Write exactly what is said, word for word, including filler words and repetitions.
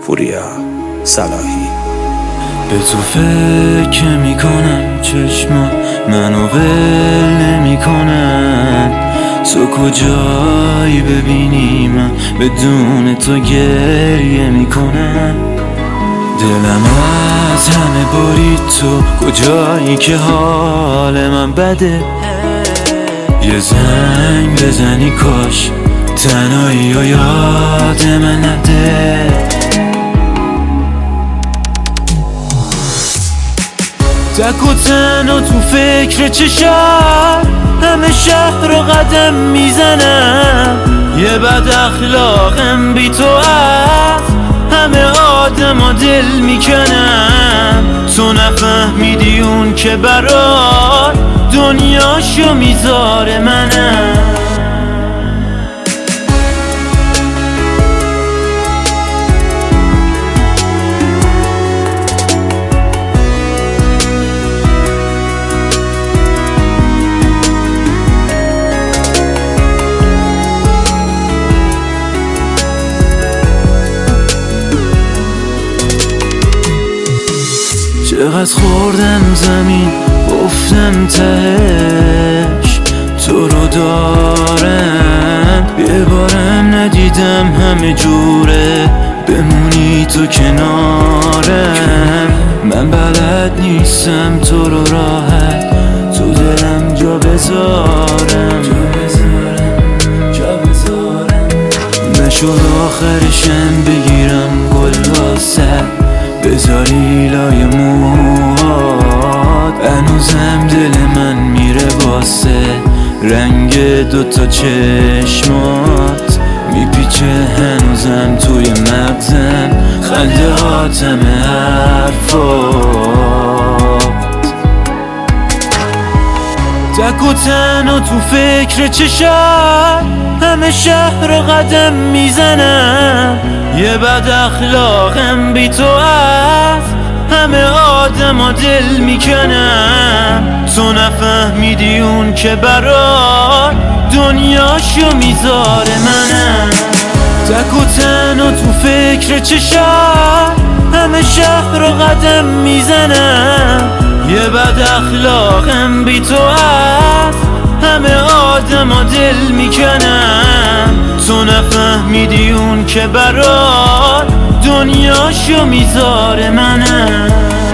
پوریا صلاحی. به تو فکر میکنم، چشما منو ول نمیکنن. تو کجایی ببینی من بدون تو گریه میکنم. دلم از همه برید، تو کجایی که حال من بده. یه زنگ بزنی کاش تنهایی و یاد من نده. تک و تنها تو فکر چشم همه شهر رو قدم میزنم. یه بد اخلاقم بی تو از همه آدم ها دل میکنم. تو نفهمیدی اون که برای دنیاشو میذاره منم. چقدر خوردم زمین گفتم تهش تو رو دارم. یه بارم ندیدم همه جوره بمونی تو کنارم. من بلد نیستم تو رو راحت تو دلم جا بذارم. نشد آخرشم بگیرم گل واسه بذاری لای موهات. هنوزم دل من میره واسه رنگ دوتا چشمات. میپیچه هنوزم توی مغزم خنده هاتم حرفات. تک و تنها تو فکر چشم همه شهر رو قدم میزنم. یه بد اخلاقم بی تو از همه آدم ها دل میکنم. تو نفهمیدی اون که برای دنیاشو میذاره منم. تک و تنها تو فکر چشم همه شهر رو قدم میزنم. یه بد اخلاقم بی تو از همه آدم ها دل میکنم. تو نفهمیدی اون که برای دنیاشو میذاره منم.